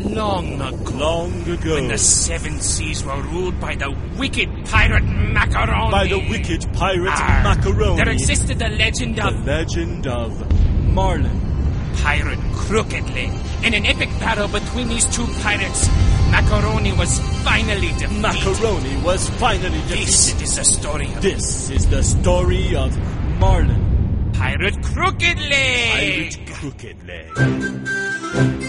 Long ago. Long ago. When the seven seas were ruled by the wicked pirate Macaroni. By the wicked pirate Macaroni. There existed the legend of... The legend of Marlin. Pirate Crooked Leg. In an epic battle between these two pirates, Macaroni was finally defeated. Macaroni was finally defeated. This is the story of... This is the story of Marlin. Pirate Crooked Leg. Pirate Crooked Leg.